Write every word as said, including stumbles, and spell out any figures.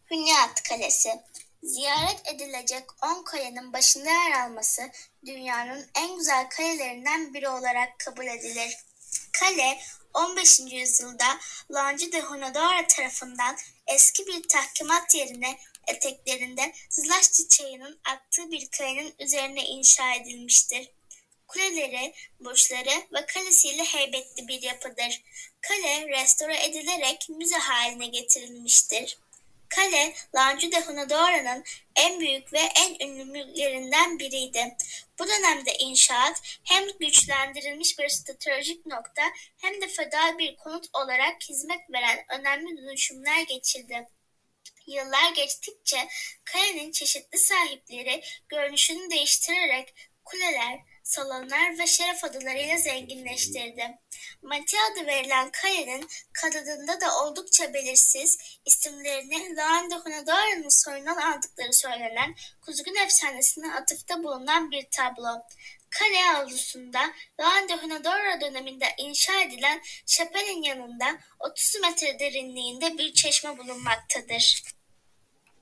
Hünyat Kalesi. Ziyaret edilecek on kalenin başında yer alması dünyanın en güzel kalelerinden biri olarak kabul edilir. Kale, on beşinci yüzyılda Luigi de Hunadora tarafından eski bir tahkimat yerine eteklerinde zlaç çiçeğinin aktığı bir kayanın üzerine inşa edilmiştir. Kuleleri, burçları ve kalesiyle heybetli bir yapıdır. Kale restore edilerek müze haline getirilmiştir. Kale, Luigi de Hunadora'nın en büyük ve en ünlü mülklerinden biriydi. Bu dönemde inşaat hem güçlendirilmiş bir stratejik nokta hem de feodal bir konut olarak hizmet veren önemli dönüşümler geçirdi. Yıllar geçtikçe kalenin çeşitli sahipleri görünüşünü değiştirerek kuleler, salonlar ve şeref adalarıyla zenginleştirdi. Mati adı verilen kalenin kadadında da oldukça belirsiz, isimlerini Loan de Hunadora'nın soyundan aldıkları söylenen Kuzgun efsanesine atıfta bulunan bir tablo. Kale avlusunda Loan de Hunadora döneminde inşa edilen şapelin yanında otuz metre derinliğinde bir çeşme bulunmaktadır.